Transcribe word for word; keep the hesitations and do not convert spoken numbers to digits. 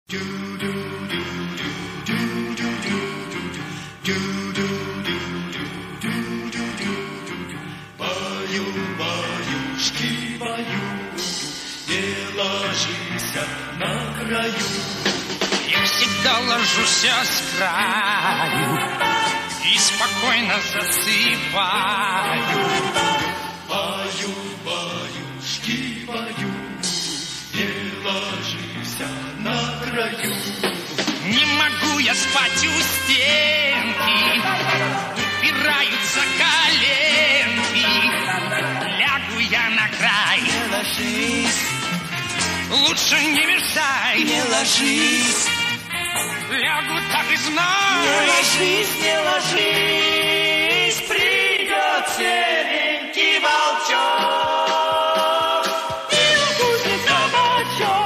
Баю-баюшки поют, не ложись на краю. Я всегда ложусь с краю и спокойно засыпаю. Баю-баюшки поют, не ложись на краю. Не могу я спать у стенки, упираются коленки. Лягу я на край, Не ложись, лучше не мешай. не ложись, Лягу так и знай. не ложись, не ложись, придет серенький волчок и укусит за бочок.